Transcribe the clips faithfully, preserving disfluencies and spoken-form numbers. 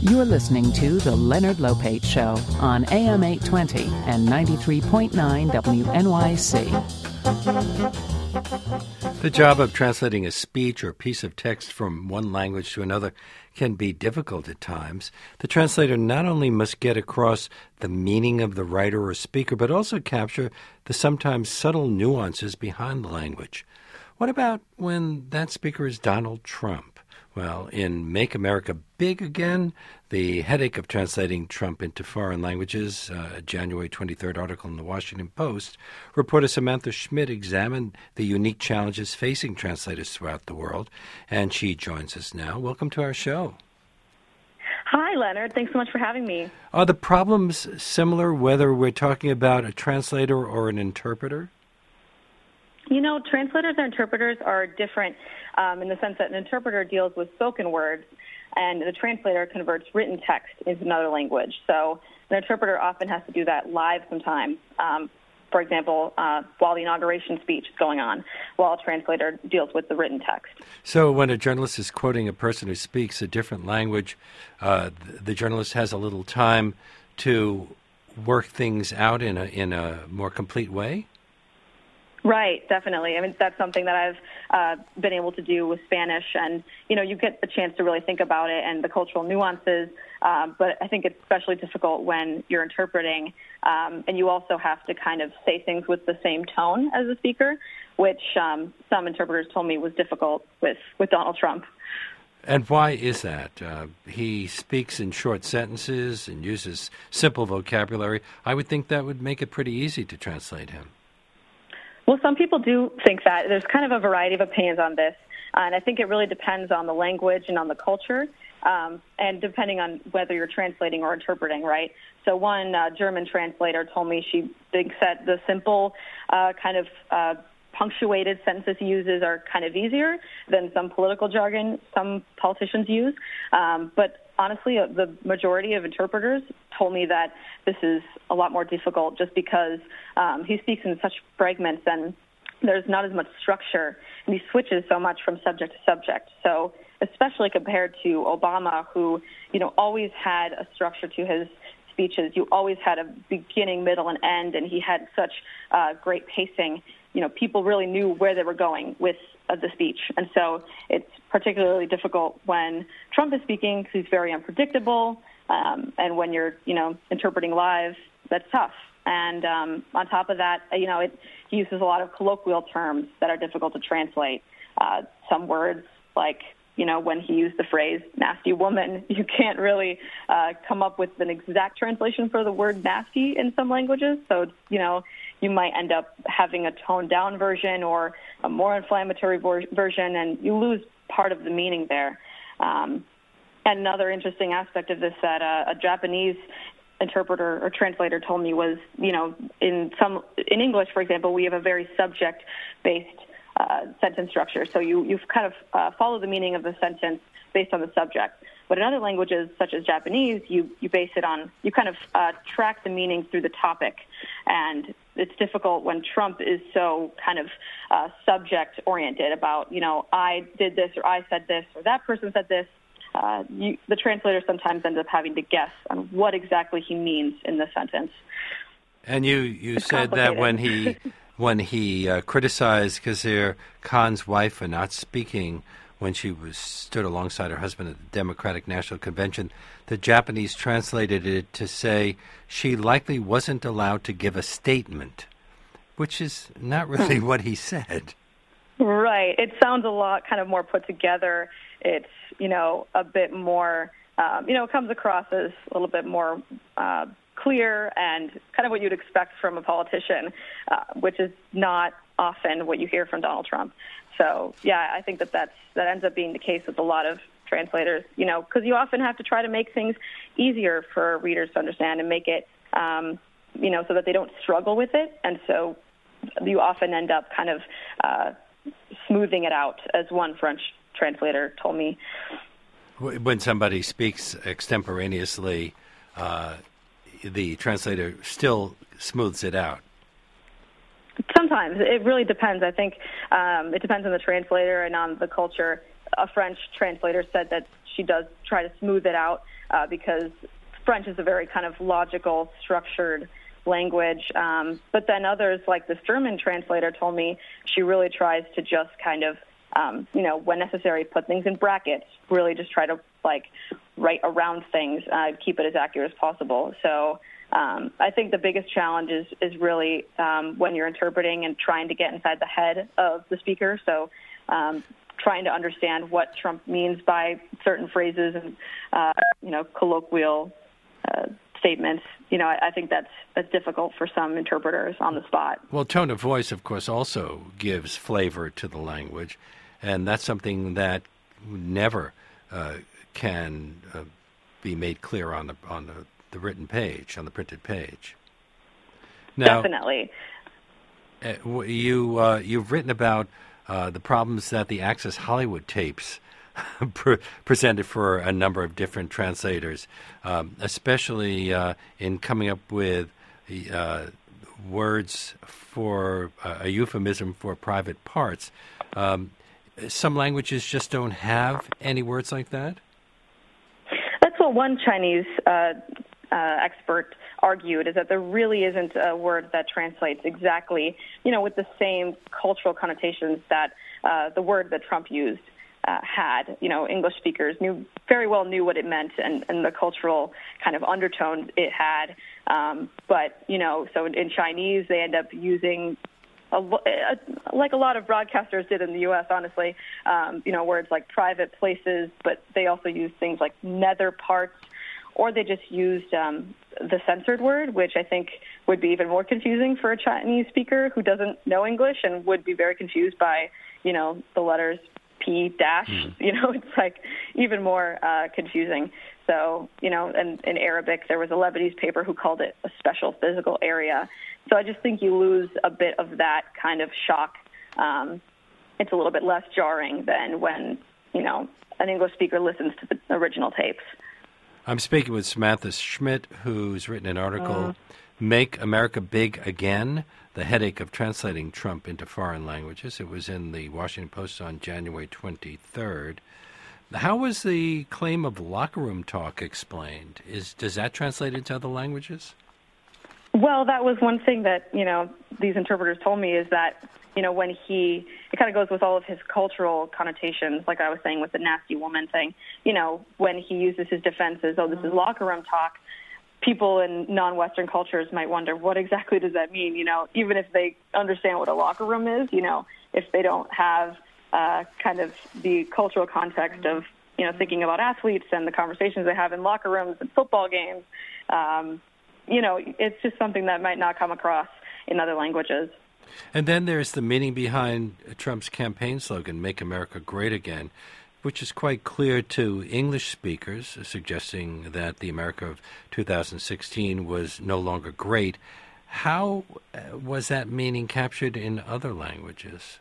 You're listening to The Leonard Lopate Show on A M eight twenty and ninety-three point nine W N Y C. The job of translating a speech or piece of text from one language to another can be difficult at times. The translator not only must get across the meaning of the writer or speaker, but also capture the sometimes subtle nuances behind the language. What about when that speaker is Donald Trump? Well, in Make America Big Again, the headache of translating Trump into foreign languages, uh, a January twenty-third article in the Washington Post, reporter Samantha Schmidt examined the unique challenges facing translators throughout the world, and she joins us now. Welcome to our show. Hi, Leonard. Thanks so much for having me. Are the problems similar whether we're talking about a translator or an interpreter? You know, translators and interpreters are different um, in the sense that an interpreter deals with spoken words and the translator converts written text into another language. So an interpreter often has to do that live sometimes. Um, for example, uh, while the inauguration speech is going on, while a translator deals with the written text. So when a journalist is quoting a person who speaks a different language, uh, the journalist has a little time to work things out in a in a more complete way? Right, definitely. I mean, that's something that I've uh, been able to do with Spanish, and, you know, you get a chance to really think about it and the cultural nuances, um, but I think it's especially difficult when you're interpreting, um, and you also have to kind of say things with the same tone as the speaker, which um, some interpreters told me was difficult with, with Donald Trump. And why is that? Uh, he speaks in short sentences and uses simple vocabulary. I would think that would make it pretty easy to translate him. Well, some people do think that. There's kind of a variety of opinions on this, uh, and I think it really depends on the language and on the culture, um, and depending on whether you're translating or interpreting, right? So one uh, German translator told me she thinks that the simple uh, kind of uh, punctuated sentences he uses are kind of easier than some political jargon some politicians use, um, but honestly, uh, the majority of interpreters told me that this is a lot more difficult just because um, he speaks in such fragments and there's not as much structure, and he switches so much from subject to subject. So especially compared to Obama, who, you know, always had a structure to his speeches. You always had a beginning, middle, and end, and he had such uh, great pacing. You know, people really knew where they were going with uh, the speech. And so it's particularly difficult when Trump is speaking because he's very unpredictable. Um, and when you're, you know, interpreting live, that's tough. And um, on top of that, you know, it, he uses a lot of colloquial terms that are difficult to translate. Uh, some words like, you know, when he used the phrase nasty woman, you can't really uh, come up with an exact translation for the word nasty in some languages. So, you know, you might end up having a toned down version or a more inflammatory ver- version, and you lose part of the meaning there. Um, and another interesting aspect of this that uh, a Japanese interpreter or translator told me was, you know, in some in English, for example, we have a very subject-based uh, sentence structure. So you you kind of uh, follow the meaning of the sentence based on the subject. But in other languages, such as Japanese, you, you base it on, you kind of uh, track the meaning through the topic. And it's difficult when Trump is so kind of uh, subject-oriented about, you know, I did this or I said this or that person said this. Uh, you, the translator sometimes ends up having to guess on what exactly he means in the sentence. And you, you it's said that when he when he uh, criticized Khizr Khan's wife for not speaking when she was stood alongside her husband at the Democratic National Convention, the Japanese translated it to say she likely wasn't allowed to give a statement, which is not really what he said. Right. It sounds a lot kind of more put together. It's, you know, a bit more, um, you know, it comes across as a little bit more uh, clear and kind of what you'd expect from a politician, uh, which is not often what you hear from Donald Trump. So, yeah, I think that that's, that ends up being the case with a lot of translators, you know, because you often have to try to make things easier for readers to understand and make it, um, you know, so that they don't struggle with it. And so you often end up kind of uh, smoothing it out, as one French translator told me. When somebody speaks extemporaneously, uh, the translator still smooths it out. Sometimes. It really depends. I think um, it depends on the translator and on the culture. A French translator said that she does try to smooth it out uh, because French is a very kind of logical, structured language. Um, but then others, like this German translator, told me she really tries to just kind of, um, you know, when necessary, put things in brackets, really just try to, like, write around things, uh, keep it as accurate as possible. So um, I think the biggest challenge is, is really um, when you're interpreting and trying to get inside the head of the speaker. So um, trying to understand what Trump means by certain phrases and, uh, you know, colloquial uh, statements. You know, I, I think that's, that's difficult for some interpreters on the spot. Well, tone of voice, of course, also gives flavor to the language, and that's something that never uh, can uh, be made clear on the on the, the written page, on the printed page. Now, Definitely. Uh, you uh, you've written about uh, the problems that the Access Hollywood tapes pre- presented for a number of different translators, um, especially uh, in coming up with uh, words for uh, a euphemism for private parts. Um, some languages just don't have any words like that? That's what one Chinese uh, uh, expert argued, is that there really isn't a word that translates exactly, you know, with the same cultural connotations that uh, the word that Trump used uh, had. You know, English speakers knew very well knew what it meant and, and the cultural kind of undertones it had. Um, but, you know, so in, in Chinese, they end up using A, a, like a lot of broadcasters did in the U S, honestly, um, you know, words like private places, but they also use things like nether parts, or they just used um, the censored word, which I think would be even more confusing for a Chinese speaker who doesn't know English and would be very confused by, you know, the letters P dash. Mm. You know, it's like even more uh, confusing. So, you know, and in Arabic, there was a Lebanese paper who called it a special physical area. So I just think you lose a bit of that kind of shock. Um, it's a little bit less jarring than when, you know, an English speaker listens to the original tapes. I'm speaking with Samantha Schmidt, who's written an article, uh, Make America Big Again, The Headache of Translating Trump into Foreign Languages. It was in the Washington Post on January twenty-third. How was the claim of locker room talk explained? Is Does that translate into other languages? Well, that was one thing that, you know, these interpreters told me, is that, you know, when he, it kind of goes with all of his cultural connotations, like I was saying with the nasty woman thing, you know, when he uses his defenses, oh, this is locker room talk, people in non-Western cultures might wonder, what exactly does that mean? You know, even if they understand what a locker room is, you know, if they don't have uh, kind of the cultural context of, you know, thinking about athletes and the conversations they have in locker rooms and football games, um, you know, it's just something that might not come across in other languages. And then there's the meaning behind Trump's campaign slogan, Make America Great Again, which is quite clear to English speakers, suggesting that the America of two thousand sixteen was no longer great. How was that meaning captured in other languages?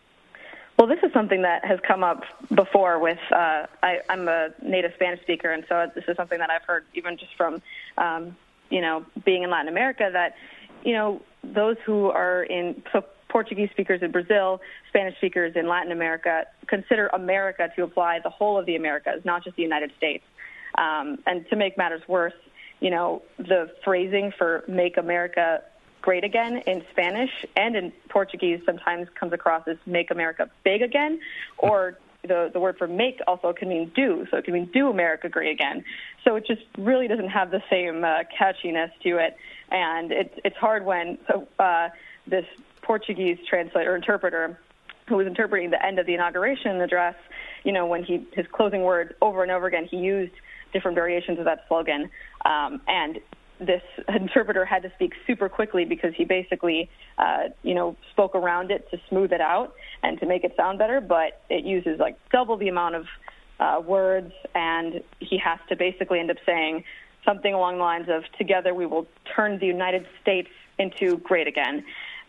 Well, this is something that has come up before with, uh, I, I'm a native Spanish speaker, and so this is something that I've heard even just from, um, you know, being in Latin America, that, you know, those who are in, so Portuguese speakers in Brazil, Spanish speakers in Latin America, consider America to apply the whole of the Americas, not just the United States. Um, and to make matters worse, you know, the phrasing for Make America Great Again in Spanish and in Portuguese sometimes comes across as Make America Big Again, or the, the word for make also can mean do, so it can mean do America great again. So it just really doesn't have the same uh, catchiness to it, and it's it's hard when so, uh, this Portuguese translator or interpreter who was interpreting the end of the inauguration address, you know, when he his closing words over and over again, he used different variations of that slogan, um, and this interpreter had to speak super quickly because he basically, uh, you know, spoke around it to smooth it out and to make it sound better, but it uses like double the amount of uh, words, and he has to basically end up saying something along the lines of, together we will turn the United States into great again.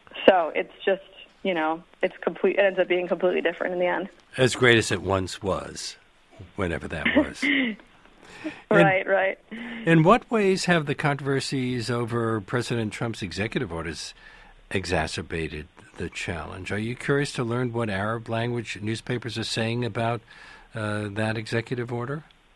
So it's just, you know, it's complete. It ends up being completely different in the end. As great as it once was, whenever that was. Right, in, right. In what ways have the controversies over President Trump's executive orders exacerbated the challenge? Are you curious to learn what Arab language newspapers are saying about uh, that executive order?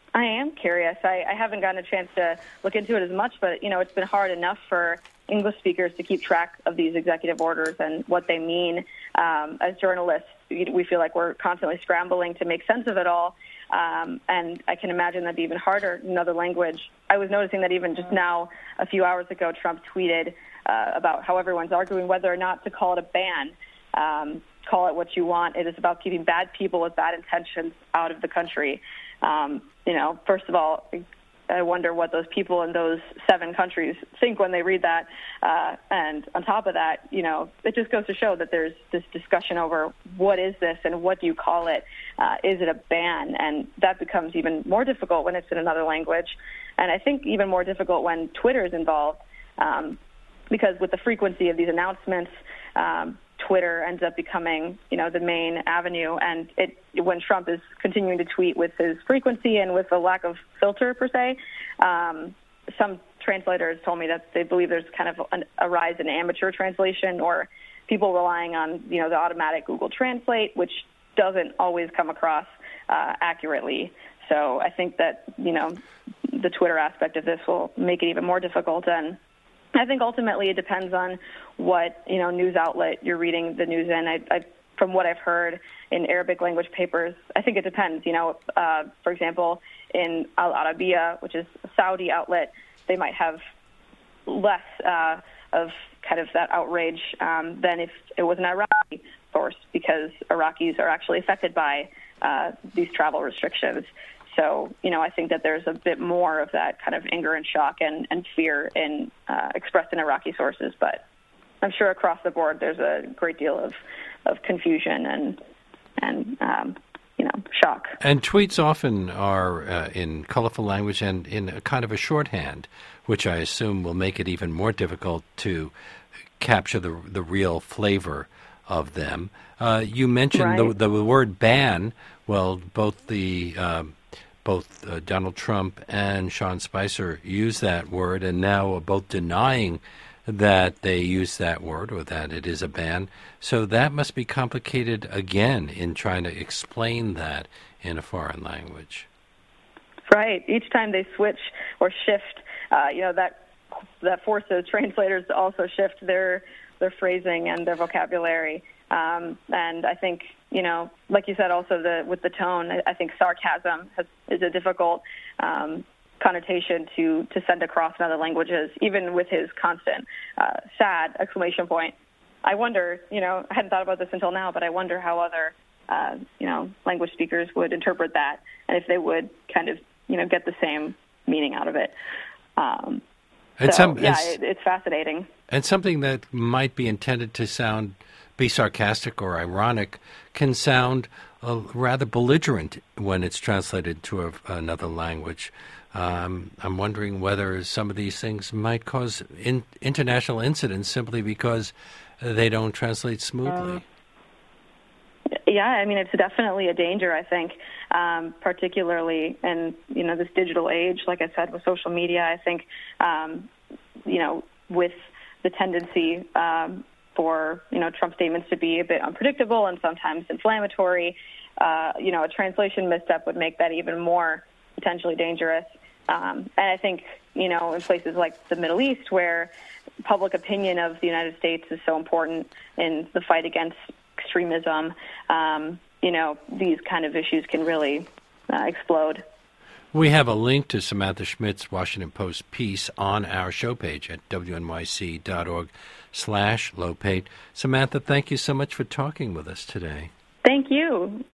I am curious. I, I haven't gotten a chance to look into it as much, but, you know, it's been hard enough for English speakers to keep track of these executive orders and what they mean. Um, as journalists, we feel like we're constantly scrambling to make sense of it all. Um, and I can imagine that'd be even harder in another language. I was noticing that even just now, a few hours ago, Trump tweeted uh, about how everyone's arguing whether or not to call it a ban. Um, call it what you want. It is about keeping bad people with bad intentions out of the country. Um, you know, first of all, I wonder what those people in those seven countries think when they read that. Uh, and on top of that, you know, it just goes to show that there's this discussion over what is this and what do you call it? Uh, is it a ban? And that becomes even more difficult when it's in another language. And I think even more difficult when Twitter is involved, um, because with the frequency of these announcements, um, Twitter ends up becoming, you know, the main avenue. And it, when Trump is continuing to tweet with his frequency and with a lack of filter, per se, um, some translators told me that they believe there's kind of an, a rise in amateur translation or people relying on, you know, the automatic Google Translate, which doesn't always come across uh, accurately. So I think that, you know, the Twitter aspect of this will make it even more difficult. And I think ultimately it depends on what, you know, news outlet you're reading the news in. I, I, from what I've heard in Arabic language papers, I think it depends. You know, uh, for example, in Al Arabiya, which is a Saudi outlet, they might have less uh, of kind of that outrage um, than if it was an Iraqi source, because Iraqis are actually affected by uh, these travel restrictions. So, you know, I think that there's a bit more of that kind of anger and shock and, and fear in, uh, expressed in Iraqi sources. But I'm sure across the board there's a great deal of, of confusion and, and um, you know, shock. And tweets often are uh, in colorful language and in a kind of a shorthand, which I assume will make it even more difficult to capture the, the real flavor of them. Uh, you mentioned right. the, the word ban. Well, both the... Um, Both uh, Donald Trump and Sean Spicer use that word, and now are both denying that they use that word or that it is a ban. So that must be complicated again in trying to explain that in a foreign language. Right. Each time they switch or shift, uh, you know, that that forces translators to also shift their their phrasing and their vocabulary. Um, and I think, you know, like you said, also the with the tone, I, I think sarcasm has, is a difficult um, connotation to, to send across in other languages, even with his constant uh, sad exclamation point. I wonder, you know, I hadn't thought about this until now, but I wonder how other, uh, you know, language speakers would interpret that and if they would kind of, you know, get the same meaning out of it. Um, so, some, yeah, it, it's fascinating. And something that might be intended to sound be sarcastic or ironic can sound uh, rather belligerent when it's translated to a, another language. Um, I'm wondering whether some of these things might cause in, international incidents simply because they don't translate smoothly. Um, yeah, I mean, it's definitely a danger, I think, um, particularly in, you know, this digital age, like I said, with social media. I think, um, you know, with the tendency um, for, you know, Trump statements to be a bit unpredictable and sometimes inflammatory, uh, you know, a translation misstep would make that even more potentially dangerous. Um, and I think, you know, in places like the Middle East, where public opinion of the United States is so important in the fight against extremism, um, you know, these kind of issues can really uh, explode. We have a link to Samantha Schmidt's Washington Post piece on our show page at W N Y C dot org slash Lopate. Samantha, thank you so much for talking with us today. Thank you.